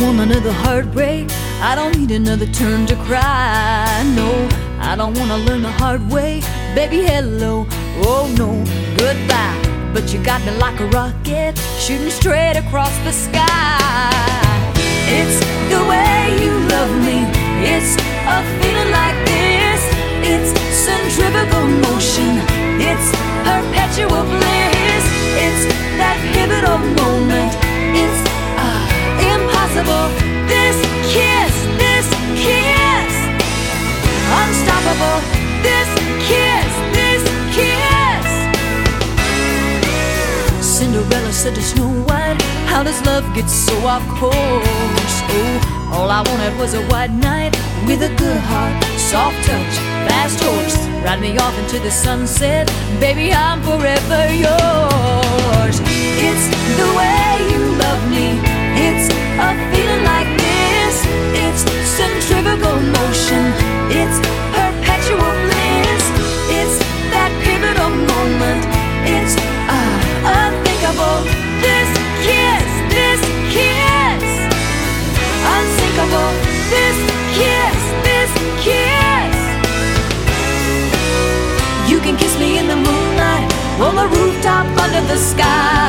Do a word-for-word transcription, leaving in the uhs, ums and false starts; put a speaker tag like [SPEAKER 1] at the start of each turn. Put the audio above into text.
[SPEAKER 1] want another heartbreak. I don't need another turn to cry. No, I don't wanna learn the hard way. Baby, hello, oh no, goodbye. But you got me like a rocket, shooting straight across the sky. It's the way you love me. It's a feeling like this. It's centrifugal motion. It's perpetual bliss. It's that pivotal moment. It's uh, impossible. This kiss, this kiss, unstoppable. This kiss, this kiss. Cinderella said to Snow White, how does love get so off course? Oh, all I wanted was a white knight with a good heart, soft touch, fast horse. Ride me off into the sunset, baby, I'm forever yours. It's the way you love me. It's a feeling like this. It's centrifugal motion. It's perpetual bliss. It's that pivotal moment. It's uh, unthinkable. This kiss, this kiss, unsinkable. This kiss, this kiss. You can kiss me in the moonlight, on the rooftop, under the sky.